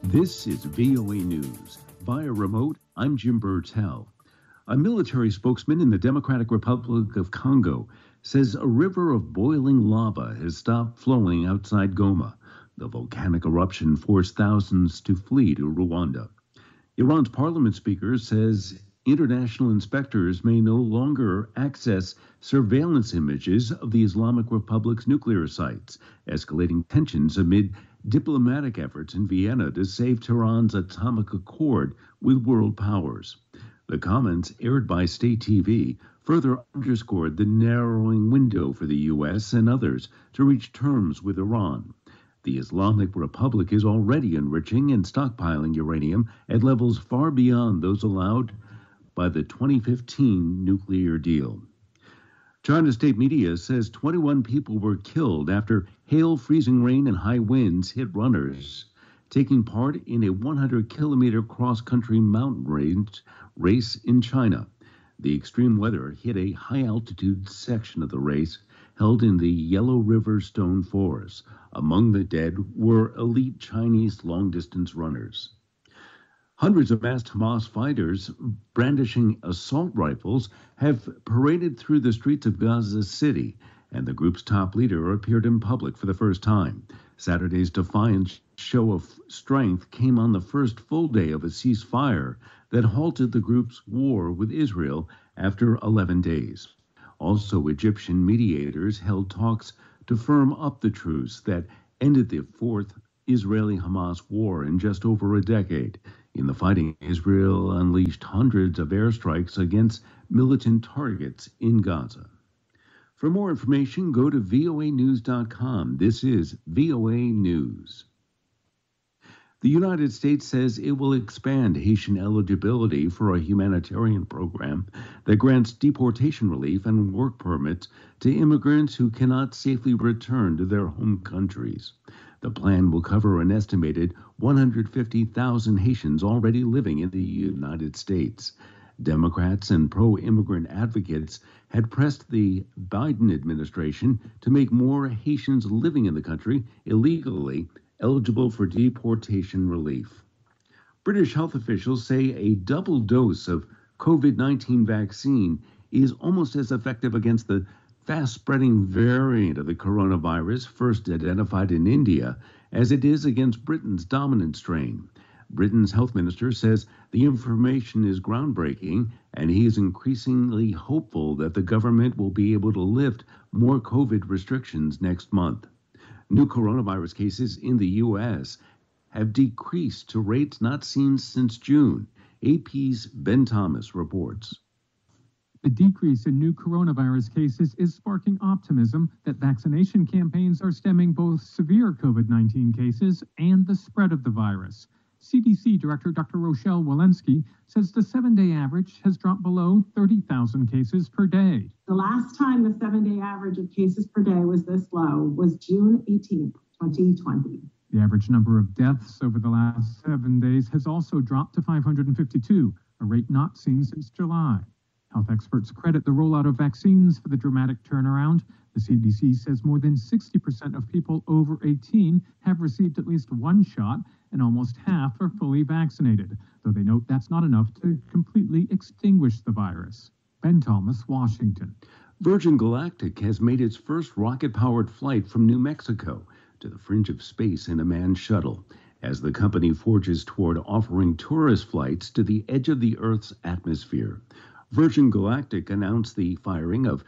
This is VOA News. Via remote, I'm Jim Burtell. A military spokesman in the Democratic Republic of Congo says a river of boiling lava has stopped flowing outside Goma. The volcanic eruption forced thousands to flee to Rwanda. Iran's parliament speaker says international inspectors may no longer access surveillance images of the Islamic Republic's nuclear sites, escalating tensions amid diplomatic efforts in Vienna to save Tehran's atomic accord with world powers. The comments, aired by state TV, further underscored the narrowing window for the U.S. and others to reach terms with Iran. The Islamic Republic is already enriching and stockpiling uranium at levels far beyond those allowed by the 2015 nuclear deal. China state media says 21 people were killed after hail, freezing rain, and high winds hit runners taking part in a 100-kilometer cross-country mountain race in China. The extreme weather hit a high-altitude section of the race held in the Yellow River Stone Forest. Among the dead were elite Chinese long-distance runners. Hundreds of masked Hamas fighters brandishing assault rifles have paraded through the streets of Gaza City, and the group's top leader appeared in public for the first time. Saturday's defiant show of strength came on the first full day of a ceasefire that halted the group's war with Israel after 11 days. Also, Egyptian mediators held talks to firm up the truce that ended the fourth Israeli-Hamas war in just over a decade. In the fighting, Israel unleashed hundreds of airstrikes against militant targets in Gaza. For more information, go to voanews.com. This is VOA News. The United States says it will expand Haitian eligibility for a humanitarian program that grants deportation relief and work permits to immigrants who cannot safely return to their home countries. The plan will cover an estimated 150,000 Haitians already living in the United States. Democrats and pro-immigrant advocates had pressed the Biden administration to make more Haitians living in the country illegally eligible for deportation relief. British health officials say a double dose of COVID-19 vaccine is almost as effective against the fast-spreading variant of the coronavirus first identified in India as it is against Britain's dominant strain. Britain's health minister says the information is groundbreaking, and he is increasingly hopeful that the government will be able to lift more COVID restrictions next month. New coronavirus cases in the U.S. have decreased to rates not seen since June. AP's Ben Thomas reports. The decrease in new coronavirus cases is sparking optimism that vaccination campaigns are stemming both severe COVID-19 cases and the spread of the virus. CDC Director Dr. Rochelle Walensky says the 7-day average has dropped below 30,000 cases per day. The last time the 7-day average of cases per day was this low was June 18, 2020. The average number of deaths over the last 7 days has also dropped to 552, a rate not seen since July. Health experts credit the rollout of vaccines for the dramatic turnaround. The CDC says more than 60% of people over 18 have received at least one shot, and almost half are fully vaccinated, though they note that's not enough to completely extinguish the virus. Ben Thomas, Washington. Virgin Galactic has made its first rocket-powered flight from New Mexico to the fringe of space in a manned shuttle, as the company forges toward offering tourist flights to the edge of the Earth's atmosphere. Virgin Galactic announced the firing of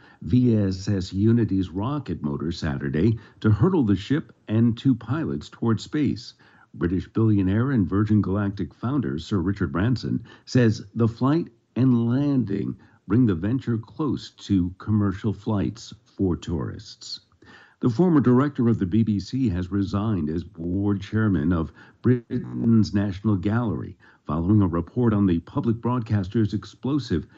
VSS Unity's rocket motor Saturday to hurtle the ship and two pilots toward space. British billionaire and Virgin Galactic founder Sir Richard Branson says the flight and landing bring the venture close to commercial flights for tourists. The former director of the BBC has resigned as board chairman of Britain's National Gallery, following a report on the public broadcaster's explosive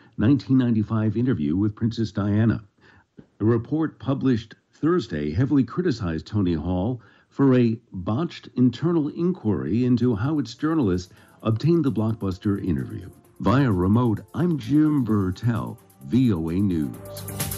1995 interview with Princess Diana. The report, published Thursday, heavily criticized Tony Hall for a botched internal inquiry into how its journalists obtained the blockbuster interview. Via remote, I'm Jim Burtell, VOA News.